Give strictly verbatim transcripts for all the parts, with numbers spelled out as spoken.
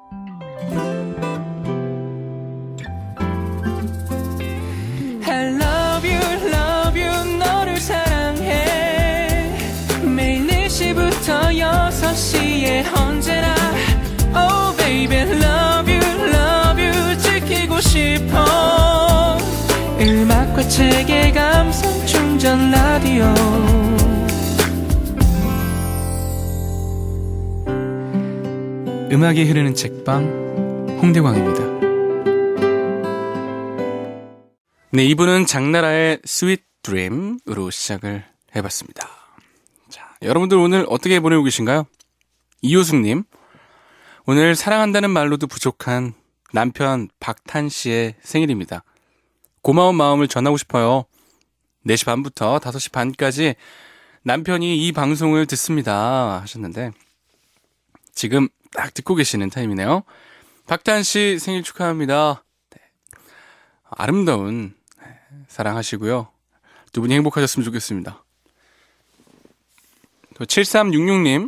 I love you, love you, 너를 사랑해. 매일 네 시부터 여섯 시에 언제나 Oh baby, love you, love you, 지키고 싶어. 음악과 책의 감성 충전 라디오. 음악이 흐르는 책방 홍대광입니다. 네, 이분은 장나라의 스윗 드림으로 시작을 해봤습니다. 자, 여러분들 오늘 어떻게 보내고 계신가요? 이효숙님, 오늘 사랑한다는 말로도 부족한 남편 박탄 씨의 생일입니다. 고마운 마음을 전하고 싶어요. 네 시 반부터 다섯 시 반까지 남편이 이 방송을 듣습니다 하셨는데 지금 딱 듣고 계시는 타임이네요. 박탄 씨 생일 축하합니다. 네. 아름다운 사랑하시고요. 두 분이 행복하셨으면 좋겠습니다. 또 칠삼육육 님,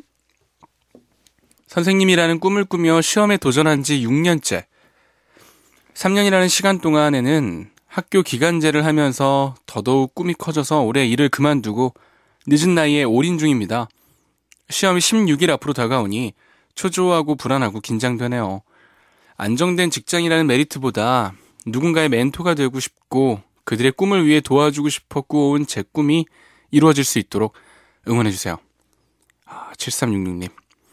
선생님이라는 꿈을 꾸며 시험에 도전한 지 육 년째. 삼 년이라는 시간 동안에는 학교 기간제를 하면서 더더욱 꿈이 커져서 올해 일을 그만두고 늦은 나이에 올인 중입니다. 시험이 십육 일 앞으로 다가오니 초조하고 불안하고 긴장되네요. 안정된 직장이라는 메리트보다 누군가의 멘토가 되고 싶고 그들의 꿈을 위해 도와주고 싶어 꾸어온 제 꿈이 이루어질 수 있도록 응원해주세요. 아, 칠삼육육 님.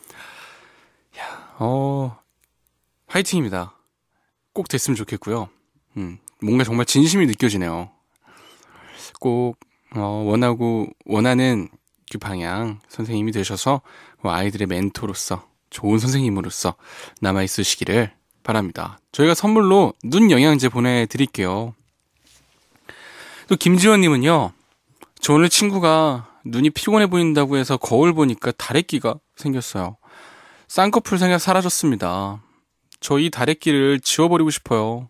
야, 어, 화이팅입니다. 꼭 됐으면 좋겠고요. 음, 뭔가 정말 진심이 느껴지네요. 꼭 어, 원하고 원하는 그 방향 선생님이 되셔서 아이들의 멘토로서 좋은 선생님으로서 남아있으시기를 바랍니다. 저희가 선물로 눈 영양제 보내드릴게요. 또 김지원님은요, 저 오늘 친구가 눈이 피곤해 보인다고 해서 거울 보니까 다래끼가 생겼어요. 쌍꺼풀 생각 사라졌습니다. 저 이 다래끼를 지워버리고 싶어요.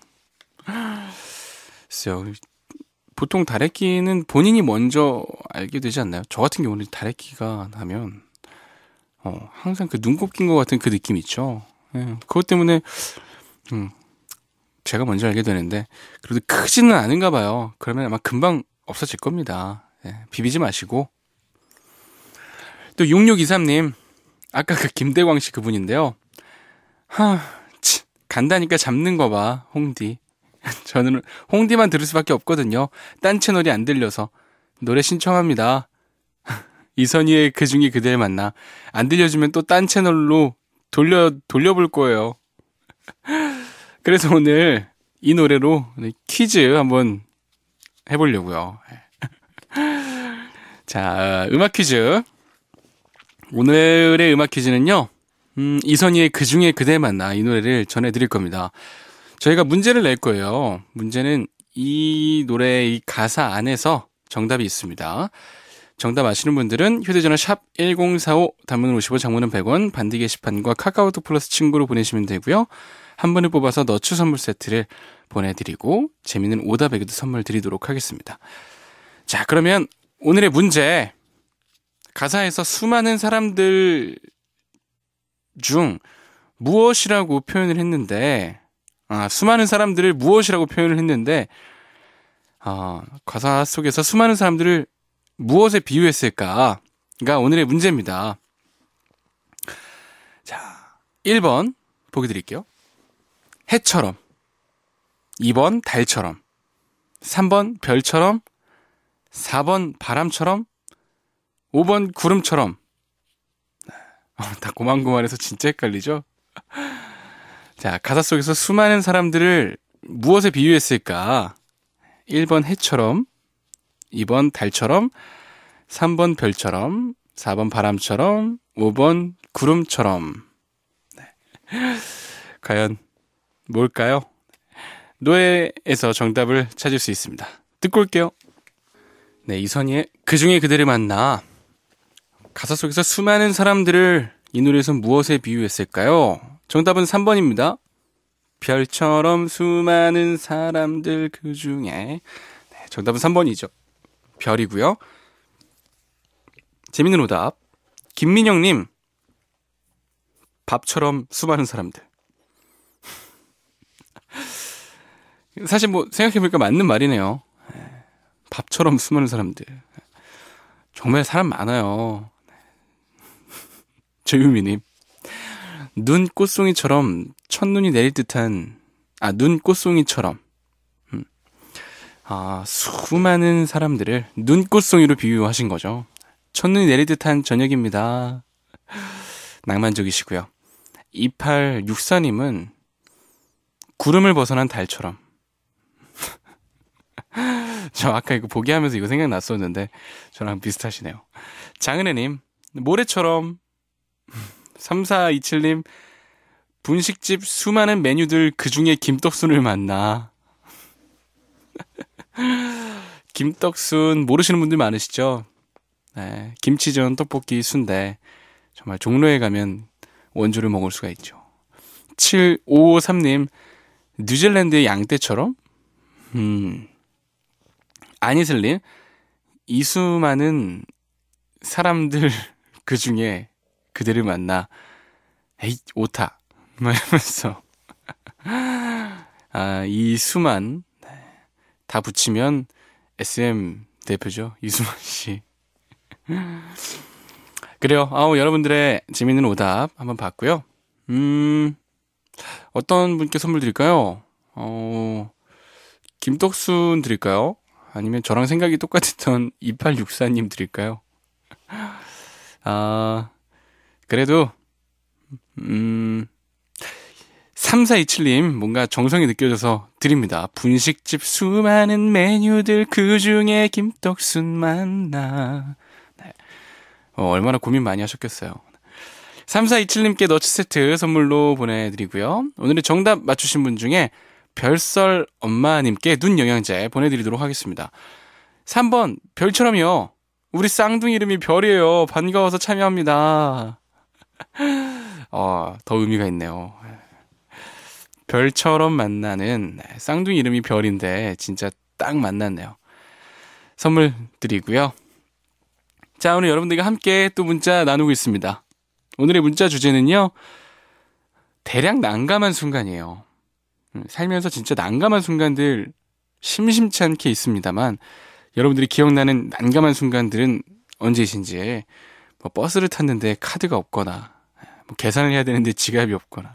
글쎄요, 보통 다래끼는 본인이 먼저 알게 되지 않나요? 저 같은 경우는 다래끼가 나면 어, 항상 그 눈곱 낀 것 같은 그 느낌 있죠. 예, 그것 때문에 음, 제가 먼저 알게 되는데 그래도 크지는 않은가 봐요. 그러면 아마 금방 없어질 겁니다. 예, 비비지 마시고. 또 육육이삼 님, 아까 그 김대광 씨 그분인데요. 하, 치, 간다니까 잡는 거 봐, 홍디. 저는 홍디만 들을 수밖에 없거든요. 딴 채널이 안 들려서 노래 신청합니다. 이선희의 그중에 그댈 만나. 안 들려주면 또 딴 채널로 돌려 돌려볼 거예요. 그래서 오늘 이 노래로 퀴즈 한번 해보려고요. 자, 음악 퀴즈. 오늘의 음악 퀴즈는요, 음, 이선희의 그중에 그댈 만나, 이 노래를 전해드릴 겁니다. 저희가 문제를 낼 거예요. 문제는 이 노래의 이 가사 안에서 정답이 있습니다. 정답 아시는 분들은 휴대전화 샵 일공사오, 단문은 오십 원, 장문은 백 원, 반디 게시판과 카카오톡 플러스 친구로 보내시면 되고요. 한 번에 뽑아서 너추 선물 세트를 보내드리고 재미있는 오답에게도 선물 드리도록 하겠습니다. 자, 그러면 오늘의 문제. 가사에서 수많은 사람들 중 무엇이라고 표현을 했는데 아, 수많은 사람들을 무엇이라고 표현을 했는데 아, 가사 속에서 수많은 사람들을 무엇에 비유했을까가 오늘의 문제입니다. 자, 일 번 보기 드릴게요. 해처럼, 이 번 달처럼, 삼 번 별처럼, 사 번 바람처럼, 오 번 구름처럼. 다 고만고만해서 진짜 헷갈리죠? 자, 가사 속에서 수많은 사람들을 무엇에 비유했을까? 일 번 해처럼, 이 번 달처럼, 삼 번 별처럼, 사 번 바람처럼, 오 번 구름처럼. 네. 과연 뭘까요? 노래에서 정답을 찾을 수 있습니다. 듣고 올게요. 네, 이선희의 그중에 그대를 만나. 가사 속에서 수많은 사람들을 이 노래에서 무엇에 비유했을까요? 정답은 삼 번입니다. 별처럼 수많은 사람들 그중에. 네, 정답은 삼 번이죠. 별이고요. 재밌는 오답. 김민영님, 밥처럼 수많은 사람들. 사실 뭐 생각해보니까 맞는 말이네요. 밥처럼 수많은 사람들. 정말 사람 많아요. 조유미님. 눈 꽃송이처럼 첫눈이 내릴 듯한, 아, 눈 꽃송이처럼. 음. 아, 수많은 사람들을 눈꽃송이로 비유하신 거죠. 첫눈이 내릴 듯한 저녁입니다. 낭만적이시고요. 이팔육사님은 구름을 벗어난 달처럼. 저 아까 이거 보기 하면서 이거 생각났었는데 저랑 비슷하시네요. 장은혜님, 모래처럼. 삼사이칠님, 분식집 수많은 메뉴들 그 중에 김떡순을 만나. 김떡순 모르시는 분들 많으시죠? 네, 김치전, 떡볶이, 순대. 정말 종로에 가면 원조를 먹을 수가 있죠. 칠오오삼님, 뉴질랜드의 양떼처럼? 음. 안이슬님, 이 수많은 사람들 그 중에 그들을 만나, 에이, 오타. 말하면서. 아, 이 수만, 다 붙이면 에스엠 대표죠. 이수만 씨. 그래요. 아우, 여러분들의 재밌는 오답 한번 봤고요. 음, 어떤 분께 선물 드릴까요? 어, 김떡순 드릴까요? 아니면 저랑 생각이 똑같았던 이팔육사님 드릴까요? 아, 그래도, 음, 삼사이칠님 뭔가 정성이 느껴져서 드립니다. 분식집 수많은 메뉴들 그 중에 김떡순 만나. 네. 어, 얼마나 고민 많이 하셨겠어요. 삼사이칠님께 너츠 세트 선물로 보내드리고요. 오늘의 정답 맞추신 분 중에 별설 엄마님께 눈 영양제 보내드리도록 하겠습니다. 삼 번 별처럼이요. 우리 쌍둥이 이름이 별이에요. 반가워서 참여합니다. 어, 더 의미가 있네요. 별처럼 만나는 쌍둥이 이름이 별인데 진짜 딱 만났네요. 선물 드리고요. 자, 오늘 여러분들과 함께 또 문자 나누고 있습니다. 오늘의 문자 주제는요, 대략 난감한 순간이에요. 살면서 진짜 난감한 순간들 심심치 않게 있습니다만, 여러분들이 기억나는 난감한 순간들은 언제이신지, 뭐 버스를 탔는데 카드가 없거나, 뭐 계산을 해야 되는데 지갑이 없거나,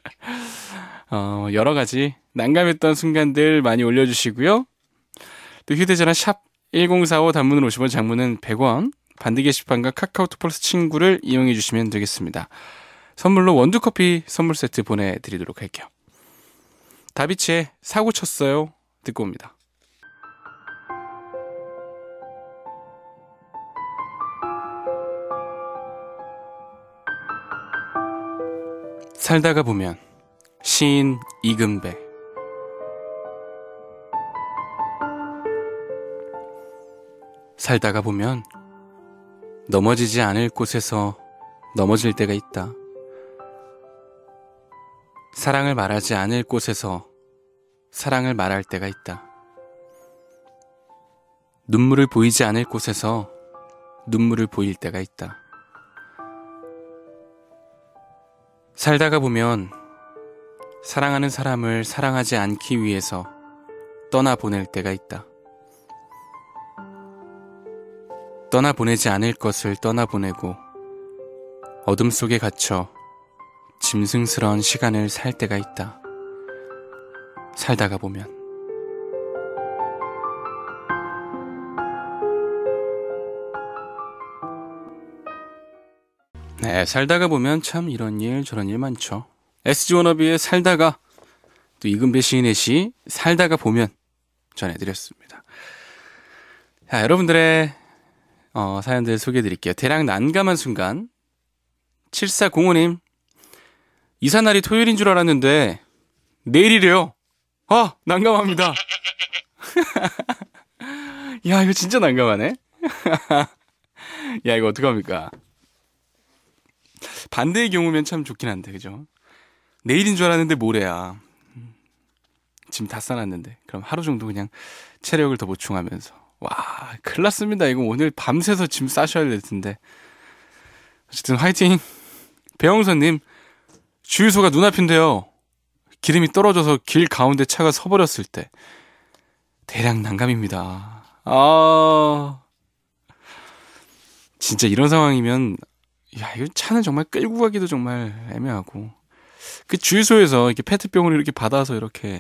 어, 여러 가지 난감했던 순간들 많이 올려주시고요. 또 휴대전화 샵 일공사오, 단문은 오십 원, 장문은 백 원, 반디 게시판과 카카오톡 플러스 친구를 이용해 주시면 되겠습니다. 선물로 원두커피 선물 세트 보내드리도록 할게요. 다비치의 사고 쳤어요 듣고 옵니다. 살다가 보면 시인 이금배. 살다가 보면 넘어지지 않을 곳에서 넘어질 때가 있다. 사랑을 말하지 않을 곳에서 사랑을 말할 때가 있다. 눈물을 보이지 않을 곳에서 눈물을 보일 때가 있다. 살다가 보면 사랑하는 사람을 사랑하지 않기 위해서 떠나보낼 때가 있다. 떠나보내지 않을 것을 떠나보내고 어둠 속에 갇혀 짐승스러운 시간을 살 때가 있다. 살다가 보면. 네, 살다가 보면 참 이런 일 저런 일 많죠. 에스지 워너비의 살다가, 또 이금배 시인의 시 살다가 보면 전해드렸습니다. 자, 여러분들의 어, 사연들 소개해드릴게요. 대략 난감한 순간. 칠사공오님, 이사날이 토요일인 줄 알았는데 내일이래요. 아, 난감합니다. 야, 이거 진짜 난감하네. 야, 이거 어떡합니까? 반대의 경우면 참 좋긴 한데, 그죠? 내일인 줄 알았는데 모레야. 짐 다 싸놨는데. 그럼 하루 정도 그냥 체력을 더 보충하면서. 와, 큰일 났습니다. 이거 오늘 밤새서 짐 싸셔야 될 텐데. 어쨌든 화이팅! 배영선님, 주유소가 눈앞인데요. 기름이 떨어져서 길 가운데 차가 서버렸을 때 대략 난감입니다. 아, 진짜 이런 상황이면 야, 이거 차는 정말 끌고 가기도 정말 애매하고 그 주유소에서 이렇게 페트병을 이렇게 받아서 이렇게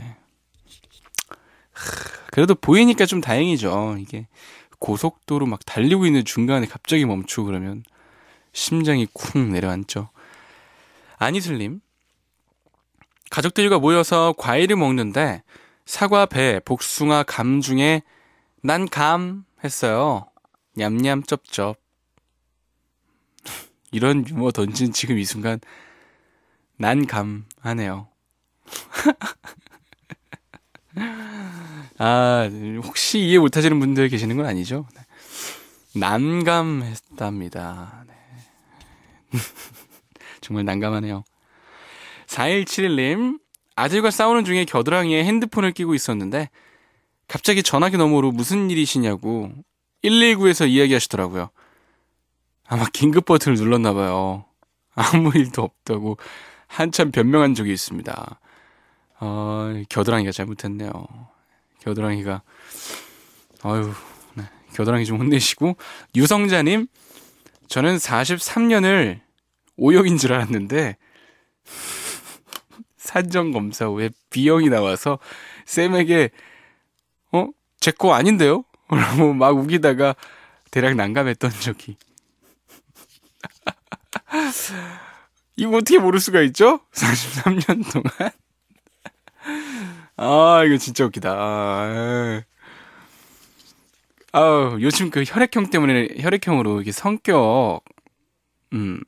그래도 보이니까 좀 다행이죠. 이게 고속도로 막 달리고 있는 중간에 갑자기 멈추고 그러면 심장이 쿵 내려앉죠. 안이슬님, 가족들과 모여서 과일을 먹는데 사과, 배, 복숭아, 감 중에 난 감 했어요. 냠냠 쩝쩝. 이런 유머 던진 지금 이 순간 난 감 하네요. 아, 혹시 이해 못하시는 분들 계시는 건 아니죠? 난감했답니다. 네. 정말 난감하네요. 사일칠일님, 아들과 싸우는 중에 겨드랑이에 핸드폰을 끼고 있었는데 갑자기 전화기 너머로 무슨 일이시냐고 일일구에서 이야기하시더라고요. 아마 긴급 버튼을 눌렀나 봐요. 아무 일도 없다고 한참 변명한 적이 있습니다. 어, 겨드랑이가 잘못했네요. 겨드랑이가 아유, 네. 겨드랑이 좀 혼내시고. 유성자님, 저는 사십삼 년을 O형인 줄 알았는데 산정검사 후에 B형이 나와서 쌤에게 어? 제 거 아닌데요? 라고 막 우기다가 대략 난감했던 적이. 이거 어떻게 모를 수가 있죠? 사십삼 년 동안. 아, 이거 진짜 웃기다. 아, 아, 요즘 그 혈액형 때문에, 혈액형으로 이게 성격, 음,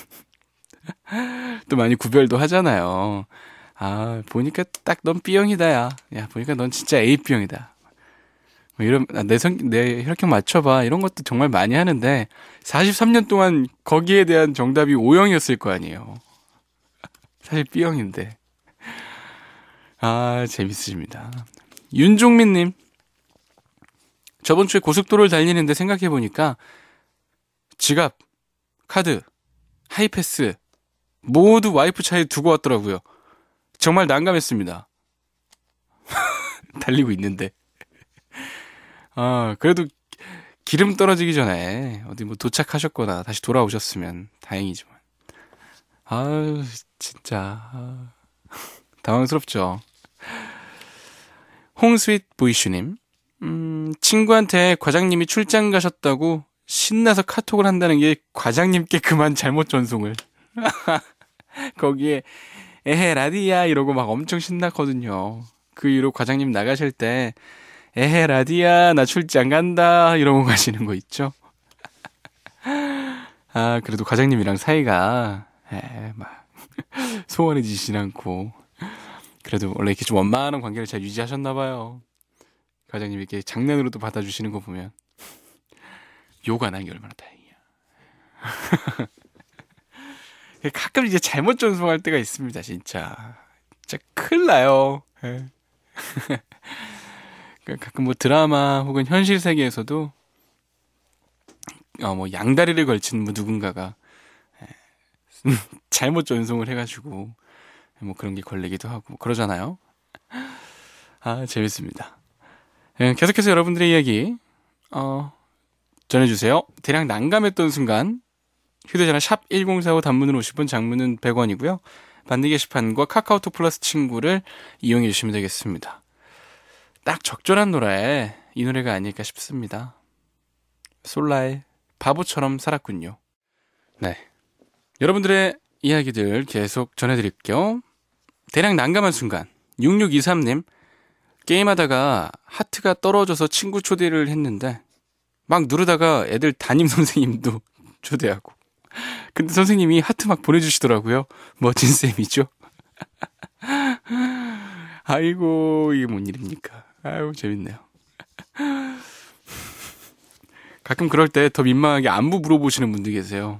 또 많이 구별도 하잖아요. 아, 보니까 딱 넌 B형이다, 야. 야, 보니까 넌 진짜 에이비형이다. 뭐 이런, 아, 내 성, 내 혈액형 맞춰봐. 이런 것도 정말 많이 하는데, 사십삼 년 동안 거기에 대한 정답이 O형이었을 거 아니에요. 사실 B형인데. 아, 재밌으십니다. 윤종민님, 저번 주에 고속도로를 달리는데 생각해보니까 지갑, 카드, 하이패스 모두 와이프 차에 두고 왔더라고요. 정말 난감했습니다. 달리고 있는데. 아, 그래도 기름 떨어지기 전에 어디 뭐 도착하셨거나 다시 돌아오셨으면 다행이지만. 아유, 진짜. 아, 당황스럽죠. 홍스윗 보이슈님, 음, 친구한테 과장님이 출장 가셨다고 신나서 카톡을 한다는 게 과장님께 그만 잘못 전송을. 거기에 에헤 라디야 이러고 막 엄청 신났거든요. 그 이후로 과장님 나가실 때 에헤 라디야 나 출장 간다 이러고 가시는 거 있죠. 아, 그래도 과장님이랑 사이가 에, 막 소원해지진 않고 그래도 원래 이렇게 좀 원만한 관계를 잘 유지하셨나 봐요. 과장님이 이렇게 장난으로도 받아주시는 거 보면 욕 안 한 게 얼마나 다행이야. 가끔 이제 잘못 전송할 때가 있습니다, 진짜. 진짜 큰일 나요. 가끔 뭐 드라마 혹은 현실 세계에서도 어, 뭐 양다리를 걸친 뭐 누군가가 잘못 전송을 해가지고 뭐 그런 게 걸리기도 하고 뭐 그러잖아요. 아, 재밌습니다. 계속해서 여러분들의 이야기 어, 전해주세요. 대략 난감했던 순간 휴대전화 샵 일공사오 단문으로 오십 원, 장문은 백 원이고요. 반디 게시판과 카카오톡 플러스 친구를 이용해 주시면 되겠습니다. 딱 적절한 노래, 이 노래가 아닐까 싶습니다. 솔라의 바보처럼 살았군요. 네, 여러분들의 이야기들 계속 전해드릴게요. 대략 난감한 순간, 육육이삼님, 게임하다가 하트가 떨어져서 친구 초대를 했는데 막 누르다가 애들 담임 선생님도 초대하고, 근데 선생님이 하트 막 보내주시더라고요. 멋진 쌤이죠. 아이고, 이게 뭔 일입니까? 아유, 재밌네요. 가끔 그럴 때 더 민망하게 안부 물어보시는 분들 계세요.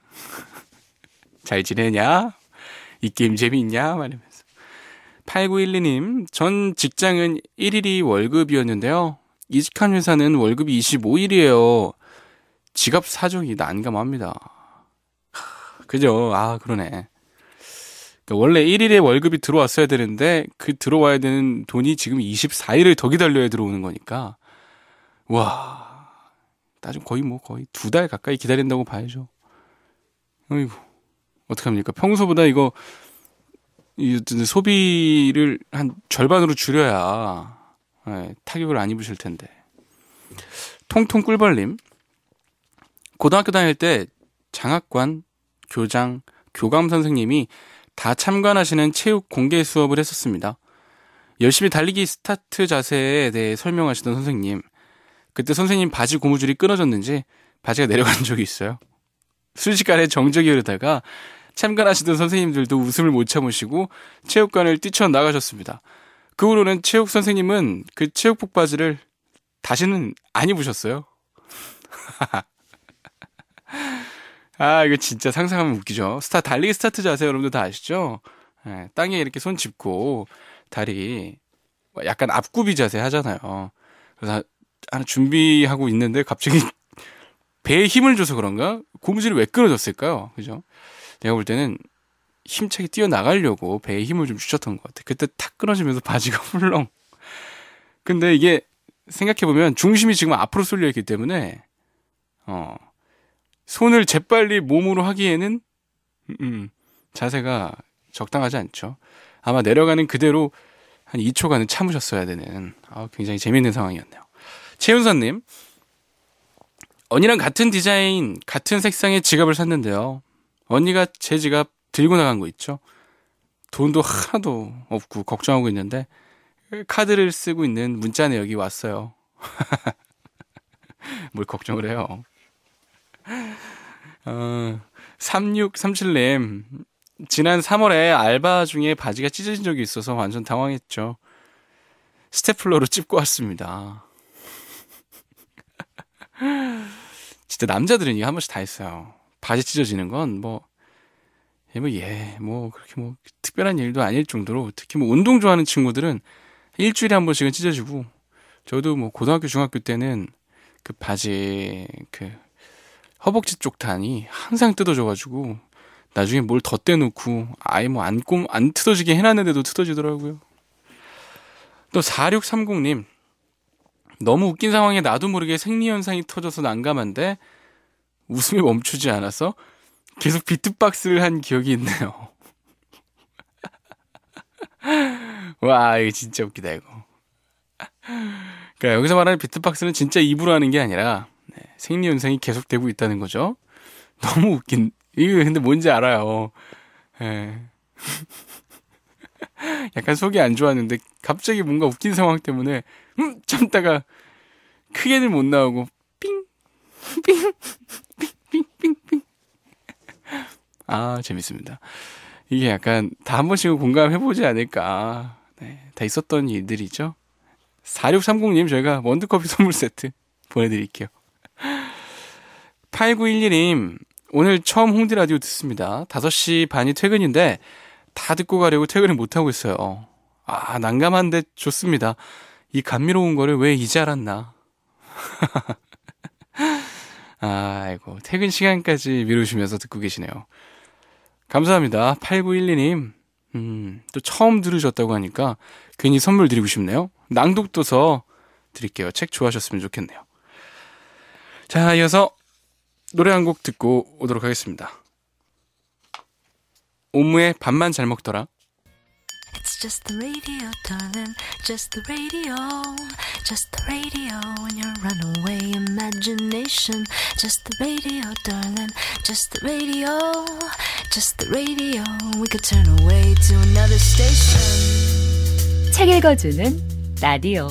잘 지내냐? 이 게임 재미있냐? 말하면서. 팔구일이님, 전 직장은 일 일이 월급이었는데요. 이직한 회사는 월급이 이십오 일이에요. 지갑 사정이 난감합니다. 그죠? 아, 그러네. 원래 일 일에 월급이 들어왔어야 되는데 그 들어와야 되는 돈이 지금 이십사 일을 더 기다려야 들어오는 거니까 와, 따지면 거의 뭐 거의 두 달 가까이 기다린다고 봐야죠. 어이구, 어떡합니까? 평소보다 이거 이 소비를 한 절반으로 줄여야 네, 타격을 안 입으실 텐데. 통통 꿀벌님, 고등학교 다닐 때 장학관, 교장, 교감 선생님이 다 참관하시는 체육 공개 수업을 했었습니다. 열심히 달리기 스타트 자세에 대해 설명하시던 선생님, 그때 선생님 바지 고무줄이 끊어졌는지 바지가 내려간 적이 있어요. 순식간에 정적이 흐르다가 참관하시던 선생님들도 웃음을 못 참으시고 체육관을 뛰쳐나가셨습니다. 그 후로는 체육 선생님은 그 체육복 바지를 다시는 안 입으셨어요. 아, 이거 진짜 상상하면 웃기죠. 스타, 달리기 스타트 자세 여러분들 다 아시죠? 네, 땅에 이렇게 손 짚고 다리 약간 앞굽이 자세 하잖아요. 그래서 하나 준비하고 있는데 갑자기 배에 힘을 줘서 그런가? 고무줄이 왜 끊어졌을까요? 그죠? 내가 볼 때는 힘차게 뛰어나가려고 배에 힘을 좀 주셨던 것 같아. 그때 탁 끊어지면서 바지가 훌렁. 근데 이게 생각해보면 중심이 지금 앞으로 쏠려 있기 때문에 어, 손을 재빨리 몸으로 하기에는 음, 자세가 적당하지 않죠. 아마 내려가는 그대로 한 이 초간은 참으셨어야 되는 아, 굉장히 재미있는 상황이었네요. 최윤선님, 언니랑 같은 디자인, 같은 색상의 지갑을 샀는데요. 언니가 제 지갑 들고 나간 거 있죠. 돈도 하나도 없고 걱정하고 있는데 카드를 쓰고 있는 문자 내역이 왔어요. 뭘 걱정을 해요. 어, 삼육삼칠님, 지난 삼월에 알바 중에 바지가 찢어진 적이 있어서 완전 당황했죠. 스테플러로 찝고 왔습니다. 진짜 남자들은 이거 한 번씩 다 있어요. 바지 찢어지는 건 뭐, 예, 뭐, 예, 뭐, 그렇게 뭐, 특별한 일도 아닐 정도로, 특히 뭐, 운동 좋아하는 친구들은 일주일에 한 번씩은 찢어지고, 저도 뭐, 고등학교, 중학교 때는 그 바지, 그, 허벅지 쪽 단이 항상 뜯어져가지고, 나중에 뭘 덧대놓고, 아예 뭐, 안, 꼼, 안 뜯어지게 해놨는데도 뜯어지더라고요. 또, 사육삼공님, 너무 웃긴 상황에 나도 모르게 생리현상이 터져서 난감한데, 웃음이 멈추지 않아서, 계속 비트박스를 한 기억이 있네요. 와, 이거 진짜 웃기다, 이거. 그러니까 여기서 말하는 비트박스는 진짜 입으로 하는 게 아니라 네, 생리현상이 계속되고 있다는 거죠. 너무 웃긴. 이거 근데 뭔지 알아요. 네. 약간 속이 안 좋았는데 갑자기 뭔가 웃긴 상황 때문에 음 참다가 크게는 못 나오고 삥 삥 삥 삥 삥. 아, 재밌습니다. 이게 약간 다 한 번씩은 공감해보지 않을까. 네, 다 있었던 일들이죠. 사육삼공님, 저희가 원두커피 선물 세트 보내드릴게요. 팔구일일님, 오늘 처음 홍디라디오 듣습니다. 다섯 시 반이 퇴근인데 다 듣고 가려고 퇴근을 못하고 있어요. 아, 난감한데 좋습니다. 이 감미로운 거를 왜 이제 알았나. 아이고, 퇴근 시간까지 미루시면서 듣고 계시네요. 감사합니다. 팔구일이님. 음, 또 처음 들으셨다고 하니까 괜히 선물 드리고 싶네요. 낭독도서 드릴게요. 책 좋아하셨으면 좋겠네요. 자, 이어서 노래 한 곡 듣고 오도록 하겠습니다. 옴무의 밥만 잘 먹더라. It's just the radio, darling. Just the radio. Just the radio in your runaway imagination. Just the radio, darling. Just the radio. Just the radio. We could turn away to another station. 책 읽어주는 라디오.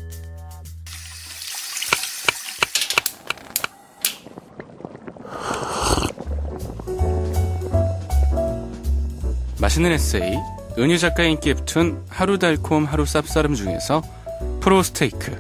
맛있는 에세이, 은유 작가의 인기 웹툰 하루 달콤 하루 쌉싸름 중에서 프로 스테이크.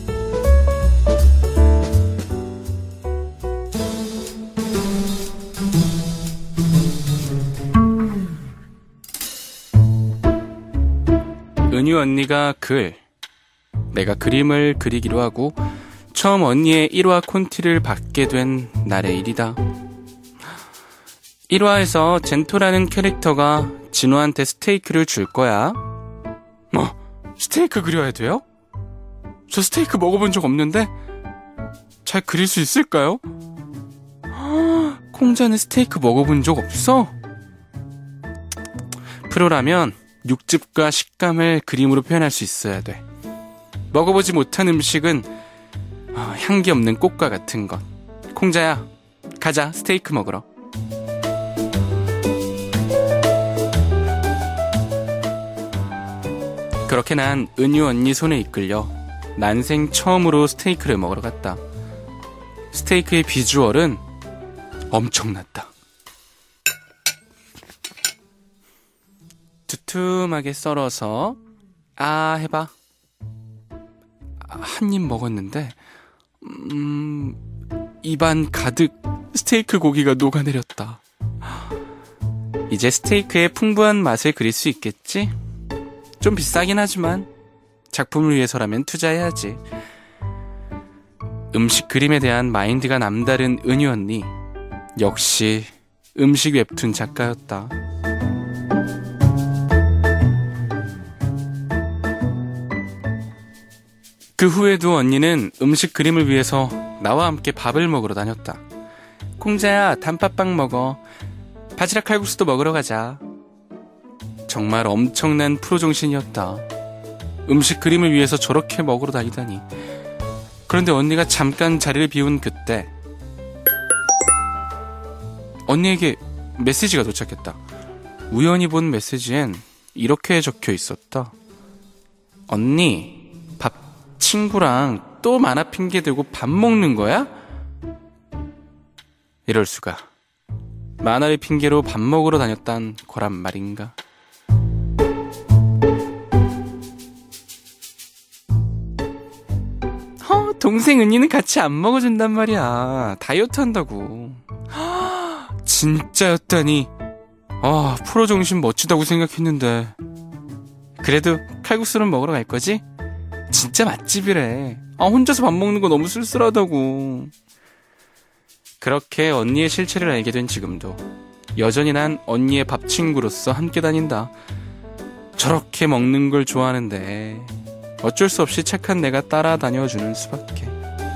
은유 언니가 글, 내가 그림을 그리기로 하고 처음 언니의 일 화 콘티를 받게 된 날의 일이다. 일 화에서 젠토라는 캐릭터가 진호한테 스테이크를 줄 거야. 뭐? 스테이크 그려야 돼요? 저 스테이크 먹어본 적 없는데 잘 그릴 수 있을까요? 콩자는 스테이크 먹어본 적 없어? 프로라면 육즙과 식감을 그림으로 표현할 수 있어야 돼. 먹어보지 못한 음식은 향기 없는 꽃과 같은 것. 콩자야, 가자, 스테이크 먹으러. 그렇게 난 은유 언니 손에 이끌려 난생 처음으로 스테이크를 먹으러 갔다. 스테이크의 비주얼은 엄청났다. 두툼하게 썰어서 아 해봐. 한 입 먹었는데 음, 입안 가득 스테이크 고기가 녹아내렸다. 이제 스테이크의 풍부한 맛을 그릴 수 있겠지? 좀 비싸긴 하지만 작품을 위해서라면 투자해야지. 음식 그림에 대한 마인드가 남다른 은유 언니. 역시 음식 웹툰 작가였다. 그 후에도 언니는 음식 그림을 위해서 나와 함께 밥을 먹으러 다녔다. 콩자야, 단팥빵 먹어. 바지락 칼국수도 먹으러 가자. 정말 엄청난 프로 정신이었다. 음식 그림을 위해서 저렇게 먹으러 다니다니. 그런데 언니가 잠깐 자리를 비운 그때 언니에게 메시지가 도착했다. 우연히 본 메시지엔 이렇게 적혀 있었다. 언니, 밥 친구랑 또 만화 핑계 대고 밥 먹는 거야? 이럴 수가. 만화를 핑계로 밥 먹으러 다녔단 거란 말인가. 어, 동생 은희는 같이 안 먹어준단 말이야. 다이어트 한다고. 진짜였다니. 아, 프로 정신 멋지다고 생각했는데. 그래도 칼국수는 먹으러 갈 거지? 진짜 맛집이래. 아, 혼자서 밥 먹는 거 너무 쓸쓸하다고. 그렇게 언니의 실체를 알게 된 지금도 여전히 난 언니의 밥 친구로서 함께 다닌다. 저렇게 먹는 걸 좋아하는데 어쩔 수 없이 착한 내가 따라다녀주는 수밖에.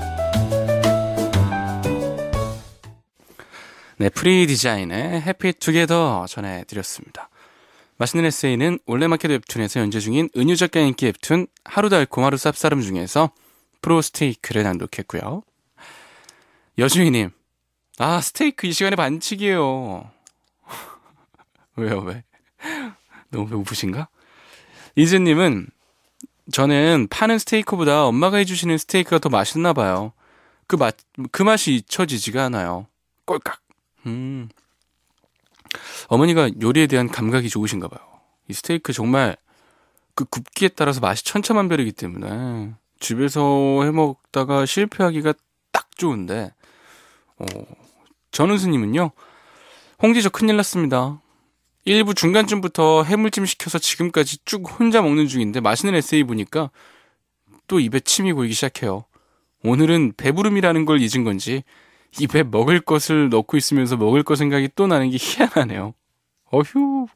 네, 프리 디자인의 해피 투게더 전해드렸습니다. 맛있는 에세이는 올레마켓 웹툰에서 연재 중인 은유 작가 인기 웹툰 하루 달콤 하루 쌉싸름 중에서 프로 스테이크를 낭독했고요. 여주희님, 아, 스테이크 이 시간에 반칙이에요. 왜요, 왜? 너무 배고프신가? 이즈님은, 저는 파는 스테이크보다 엄마가 해주시는 스테이크가 더 맛있나 봐요. 그 맛, 그 맛이 잊혀지지가 않아요. 꼴깍. 음. 어머니가 요리에 대한 감각이 좋으신가 봐요. 이 스테이크 정말 그 굽기에 따라서 맛이 천차만별이기 때문에 집에서 해먹다가 실패하기가 딱 좋은데, 어, 전은수님은요, 홍지 저 큰일 났습니다. 일 부 중간쯤부터 해물찜 시켜서 지금까지 쭉 혼자 먹는 중인데 맛있는 에세이 보니까 또 입에 침이 고이기 시작해요. 오늘은 배부름이라는 걸 잊은 건지 입에 먹을 것을 넣고 있으면서 먹을 것 생각이 또 나는 게 희한하네요. 어휴.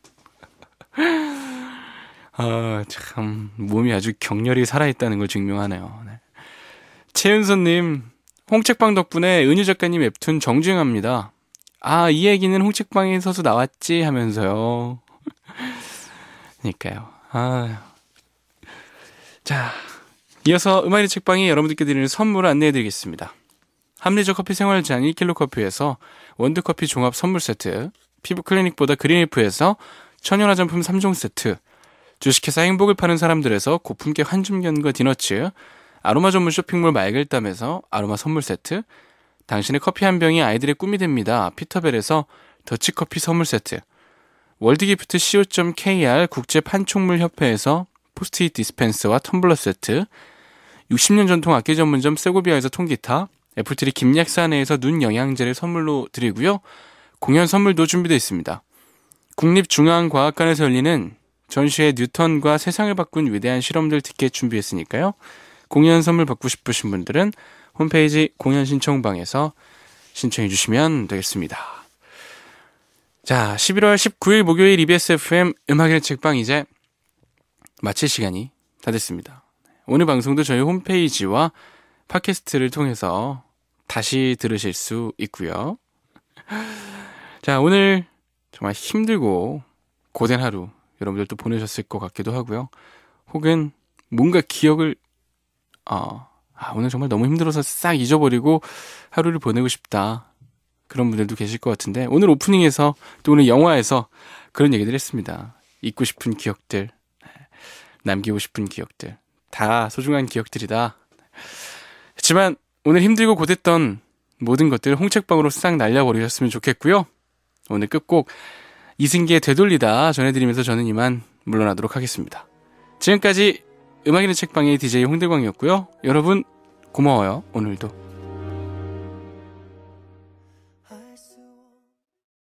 아, 참 몸이 아주 격렬히 살아있다는 걸 증명하네요. 네. 최은선님, 홍책방 덕분에 은유 작가님 웹툰 정주행합니다. 아, 이 얘기는 홍책방에서도 나왔지 하면서요. 그러니까요. 아. 자, 이어서 음악의 책방이 여러분들께 드리는 선물을 안내해드리겠습니다. 합리적 커피 생활장 일 킬로그램 커피에서 원두커피 종합 선물 세트, 피부클리닉보다 그린리프에서 천연화장품 삼 종 세트, 주식회사 행복을 파는 사람들에서 고품격 한줌견과 디너츠, 아로마 전문 쇼핑몰 말글담에서 아로마 선물 세트, 당신의 커피 한 병이 아이들의 꿈이 됩니다. 피터벨에서 더치커피 선물 세트, 월드기프트 씨오 닷 케이알 국제판촉물협회에서 포스트잇 디스펜서와 텀블러 세트, 육십 년 전통 악기 전문점 세고비아에서 통기타, 애플트리 김약사내에서 눈 영양제를 선물로 드리고요. 공연 선물도 준비되어 있습니다. 국립중앙과학관에서 열리는 전시회 뉴턴과 세상을 바꾼 위대한 실험들 티켓 준비했으니까요. 공연 선물 받고 싶으신 분들은 홈페이지 공연 신청방에서 신청해 주시면 되겠습니다. 자, 십일월 십구일 목요일 이비에스 에프엠 음악의 책방 이제 마칠 시간이 다 됐습니다. 오늘 방송도 저희 홈페이지와 팟캐스트를 통해서 다시 들으실 수 있고요. 자, 오늘 정말 힘들고 고된 하루 여러분들도 보내셨을 것 같기도 하고요. 혹은 뭔가 기억을 어, 아, 오늘 정말 너무 힘들어서 싹 잊어버리고 하루를 보내고 싶다. 그런 분들도 계실 것 같은데 오늘 오프닝에서 또 오늘 영화에서 그런 얘기들 했습니다. 잊고 싶은 기억들, 남기고 싶은 기억들 다 소중한 기억들이다. 하지만 오늘 힘들고 고됐던 모든 것들 홍책방으로 싹 날려버리셨으면 좋겠고요. 오늘 끝곡 이승기의 되돌리다 전해드리면서 저는 이만 물러나도록 하겠습니다. 지금까지 음악인의 책방의 디제이 홍대광이었고요. 여러분 고마워요. 오늘도.